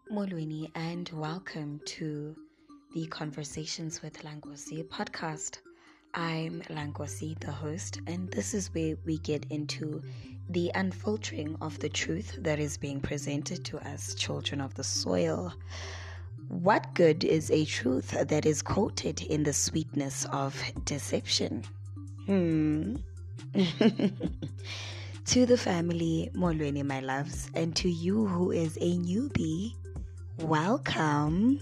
Molweni, and welcome to the Conversations with Langosi podcast. I'm Langosi, the host, and this is where we get into the unfiltering of the truth that is being presented to us, children of the soil. What good is a truth that is coated in the sweetness of deception? To the family, Molweni, my loves, and to you who is a newbie, welcome.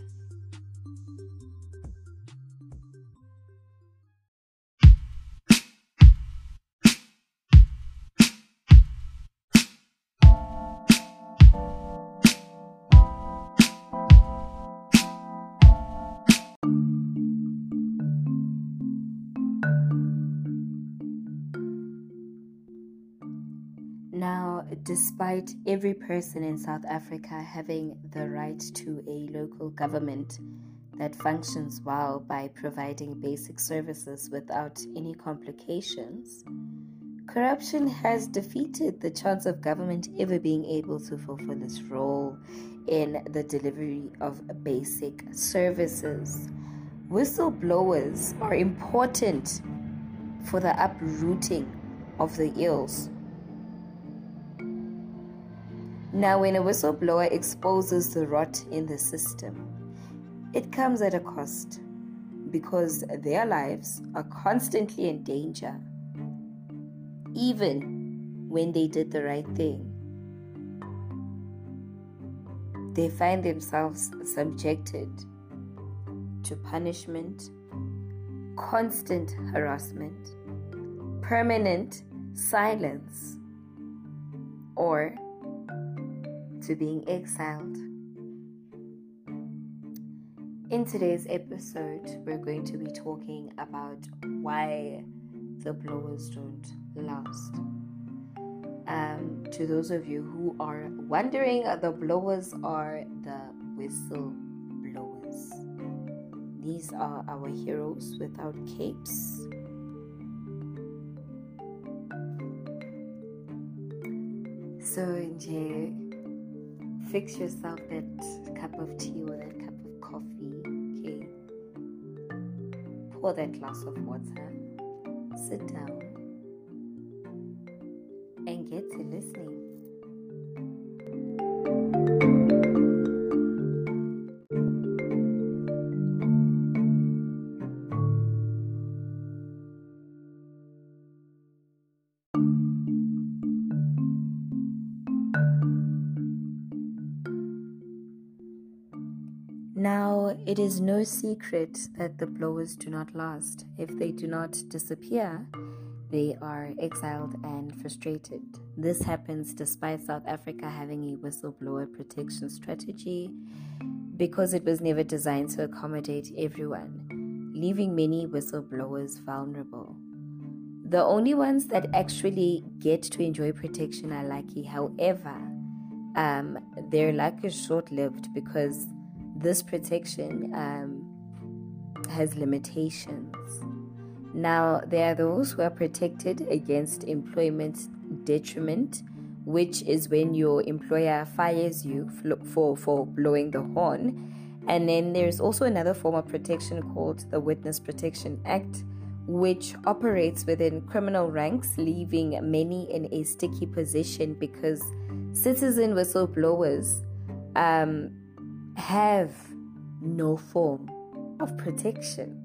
Now, despite every person in South Africa having the right to a local government that functions well by providing basic services without any complications, corruption has defeated the chance of government ever being able to fulfill its role in the delivery of basic services. Whistleblowers are important for the uprooting of the ills. Now, when a whistleblower exposes the rot in the system, it comes at a cost because their lives are constantly in danger, even when they did the right thing. They find themselves subjected to punishment, constant harassment, permanent silence, or to being exiled. In today's episode, we're going to be talking about why the blowers don't last. To those of you who are wondering, the blowers are the whistle blowers. These are our heroes without capes. So, fix yourself that cup of tea or that cup of coffee, okay? Pour that glass of water, sit down, and get to listening. Now, it is no secret that the blowers do not last. If they do not disappear, they are exiled and frustrated. This happens despite South Africa having a whistleblower protection strategy because it was never designed to accommodate everyone, leaving many whistleblowers vulnerable. The only ones that actually get to enjoy protection are lucky. However, their luck is short-lived because this protection has limitations. Now, there are those who are protected against employment detriment, which is when your employer fires you for blowing the horn. And then there's also another form of protection called the Witness Protection Act, which operates within criminal ranks, leaving many in a sticky position because citizen whistleblowers have no form of protection.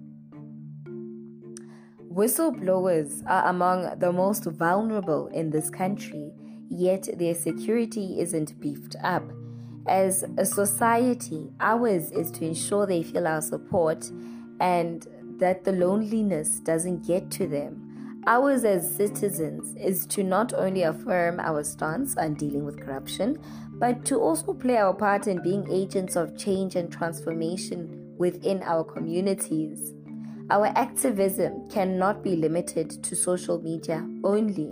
Whistleblowers are among the most vulnerable in this country, yet their security isn't beefed up. As a society, ours is to ensure they feel our support and that the loneliness doesn't get to them. Ours as citizens is to not only affirm our stance on dealing with corruption, but to also play our part in being agents of change and transformation within our communities. Our activism cannot be limited to social media only,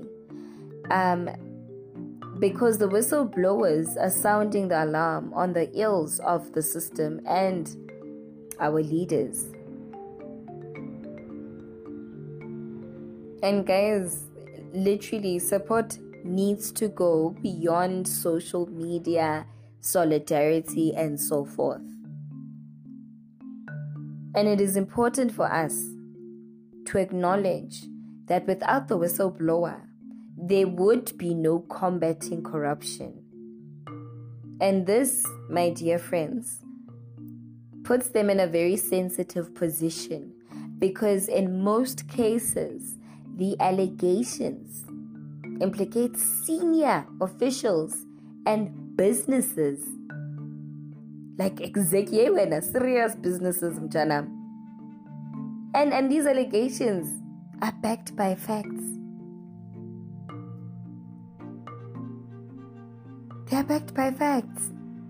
because the whistleblowers are sounding the alarm on the ills of the system and our leaders. And guys, literally, support needs to go beyond social media solidarity, and so forth. And it is important for us to acknowledge that without the whistleblower, there would be no combating corruption. And this, my dear friends, puts them in a very sensitive position, because in most cases, the allegations implicate senior officials and businesses, like executive, serious businesses, mchana. And these allegations are backed by facts. They are backed by facts.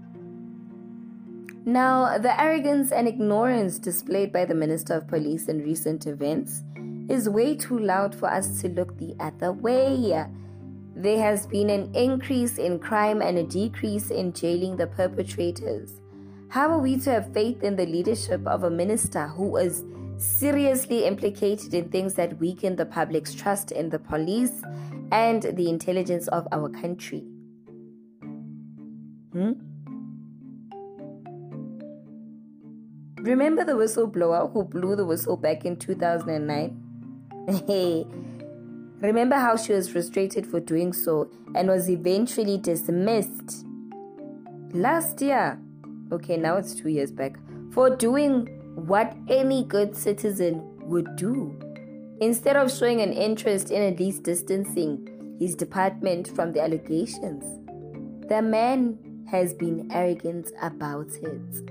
Now, the arrogance and ignorance displayed by the Minister of Police in recent events is way too loud for us to look the other way. There has been an increase in crime and a decrease in jailing the perpetrators. How are we to have faith in the leadership of a minister who is seriously implicated in things that weaken the public's trust in the police and the intelligence of our country? Remember the whistleblower who blew the whistle back in 2009? Remember how she was frustrated for doing so and was eventually dismissed last year? Okay, now it's 2 years back. For doing what any good citizen would do. Instead of showing an interest in at least distancing his department from the allegations, the man has been arrogant about it.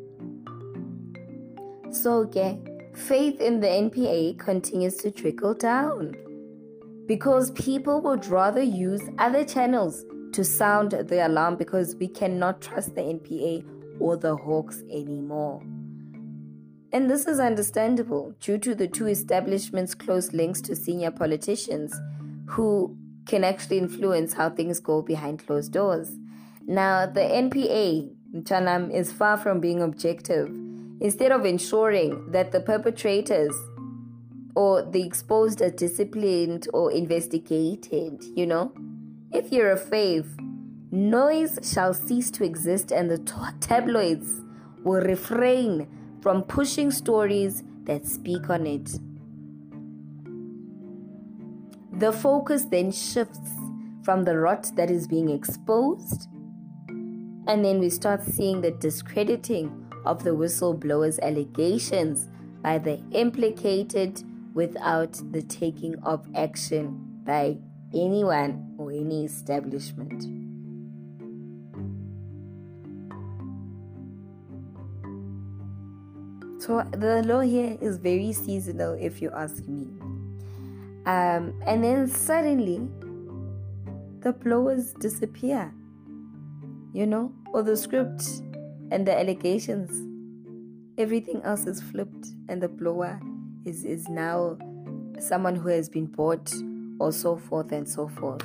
So, faith in the NPA continues to trickle down, because people would rather use other channels to sound the alarm, because we cannot trust the NPA or the Hawks anymore. And this is understandable due to the two establishments' close links to senior politicians who can actually influence how things go behind closed doors. Now, the NPA, Chanam, is far from being objective. Instead of ensuring that the perpetrators or the exposed are disciplined or investigated, if you're a fave, noise shall cease to exist, and the tabloids will refrain from pushing stories that speak on it. The focus then shifts from the rot that is being exposed, and then we start seeing the discrediting of the whistleblower's allegations by the implicated without the taking of action by anyone or any establishment. So the law here is very seasonal, if you ask me. And then suddenly the blowers disappear, or the script and the allegations, everything else is flipped, and the blower is now someone who has been bought, or so forth and so forth.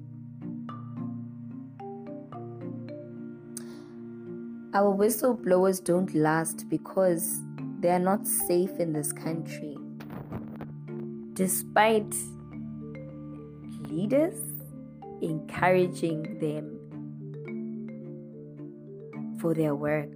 Our whistleblowers don't last because they are not safe in this country, despite leaders encouraging them for their work.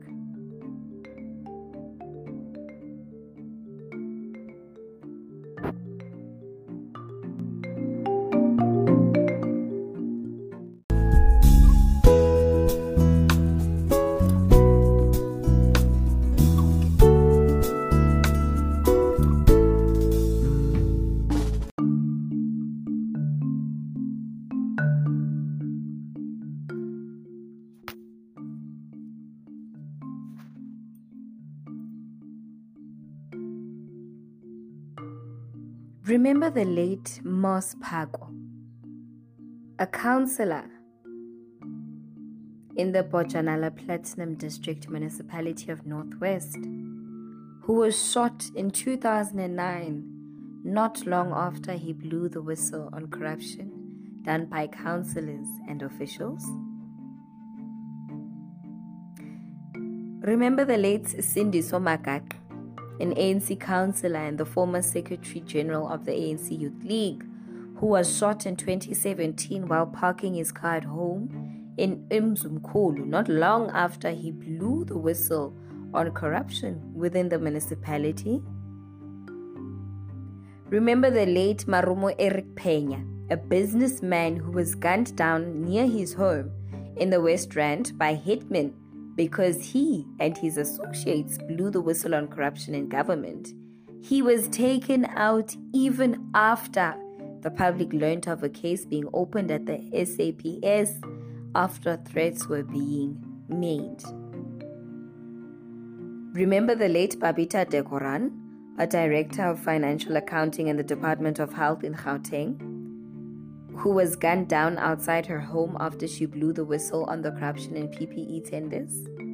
Remember the late Moss Phako, a councillor in the Bojanala Platinum District Municipality of Northwest, who was shot in 2009, not long after he blew the whistle on corruption done by councillors and officials? Remember the late Sindiso Magaka, an ANC councillor and the former Secretary General of the ANC Youth League, who was shot in 2017 while parking his car at home in Umzumkulu not long after he blew the whistle on corruption within the municipality. Remember the late Marumo Eric Peña, a businessman who was gunned down near his home in the West Rand by hitmen because he and his associates blew the whistle on corruption in government. He was taken out even after the public learned of a case being opened at the SAPS after threats were being made. Remember the late Babita Dekoran, a director of financial accounting in the Department of Health in Gauteng, who was gunned down outside her home after she blew the whistle on the corruption in PPE tenders?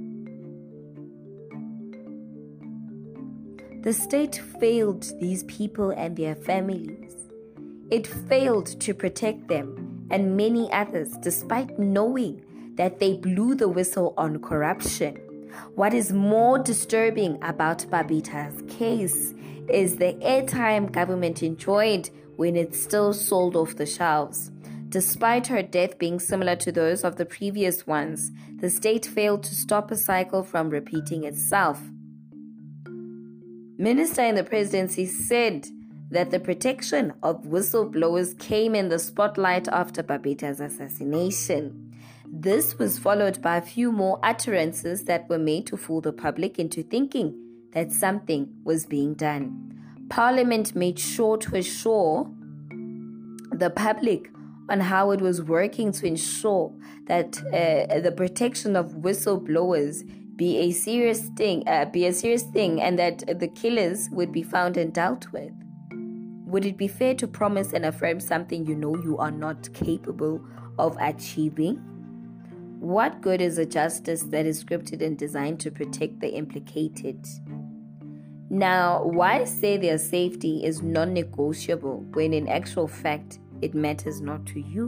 The state failed these people and their families. It failed to protect them and many others despite knowing that they blew the whistle on corruption. What is more disturbing about Babita's case is the airtime government enjoyed when it still sold off the shelves. Despite her death being similar to those of the previous ones, the state failed to stop a cycle from repeating itself. Minister in the presidency said that the protection of whistleblowers came in the spotlight after Babita's assassination. This was followed by a few more utterances that were made to fool the public into thinking that something was being done. Parliament made sure to assure the public on how it was working to ensure that the protection of whistleblowers be a serious thing, and that the killers would be found and dealt with. Would it be fair to promise and affirm something you know you are not capable of achieving? What good is a justice that is scripted and designed to protect the implicated? Now, why say their safety is non-negotiable when in actual fact it matters not to you?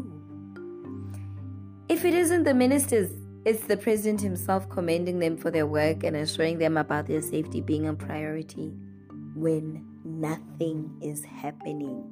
If it isn't the ministers, it's the president himself commending them for their work and assuring them about their safety being a priority when nothing is happening.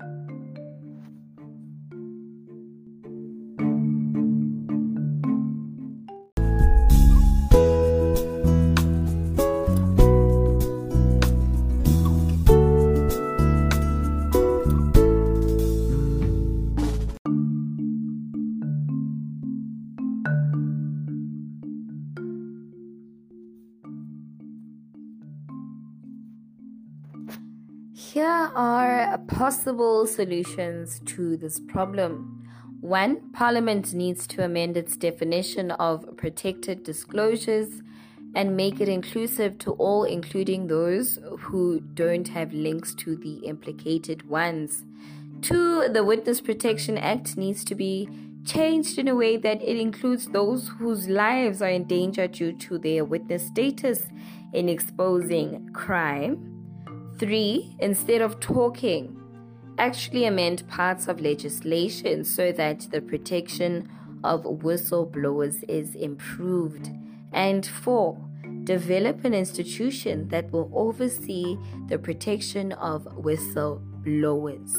Here are possible solutions to this problem. 1. Parliament needs to amend its definition of protected disclosures and make it inclusive to all, including those who don't have links to the implicated ones. 2. The Witness Protection Act needs to be changed in a way that it includes those whose lives are in danger due to their witness status in exposing crime. 3. Instead of talking, actually amend parts of legislation so that the protection of whistleblowers is improved. And 4. Develop an institution that will oversee the protection of whistleblowers.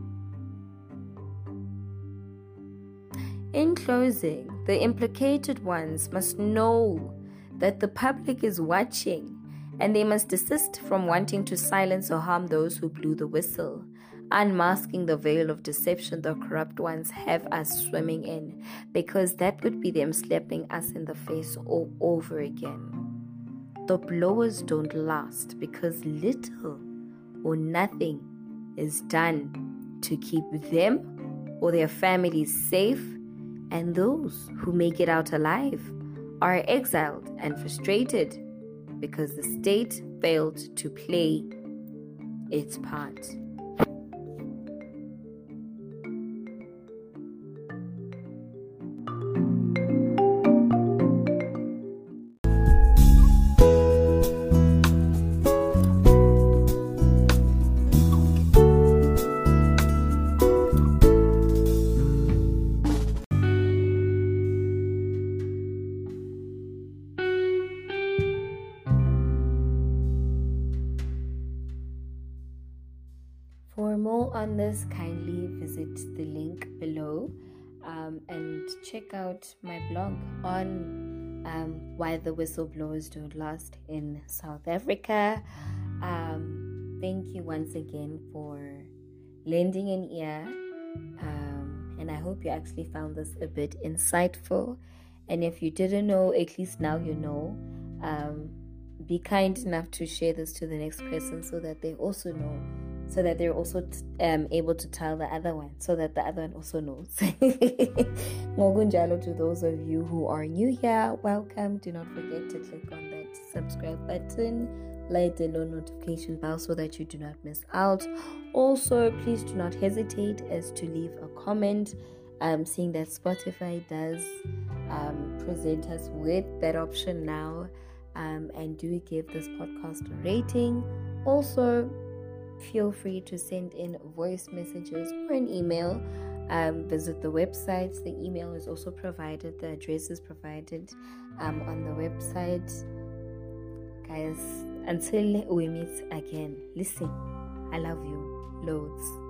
In closing, the implicated ones must know that the public is watching, and they must desist from wanting to silence or harm those who blew the whistle, unmasking the veil of deception the corrupt ones have us swimming in, because that would be them slapping us in the face all over again. The blowers don't last because little or nothing is done to keep them or their families safe, and those who make it out alive are exiled and frustrated because the state failed to play its part. For more on this, kindly visit the link below. and check out my blog on why the whistleblowers don't last in South Africa. Thank you once again for lending an ear, and I hope you actually found this a bit insightful. And if you didn't know, at least now you know. Be kind enough to share this to the next person so that they also know, so that they're also able to tell the other one, so that the other one also knows. Ngokunjalo to those of you who are new here, welcome. Do not forget to click on that subscribe button, light the notification bell so that you do not miss out. Also, please do not hesitate as to leave a comment. Seeing that Spotify does present us with that option now, and do give this podcast a rating. Also, feel free to send in voice messages or an email. Visit the websites. The email is also provided. The address is provided on the website. Guys, until we meet again, listen, I love you loads.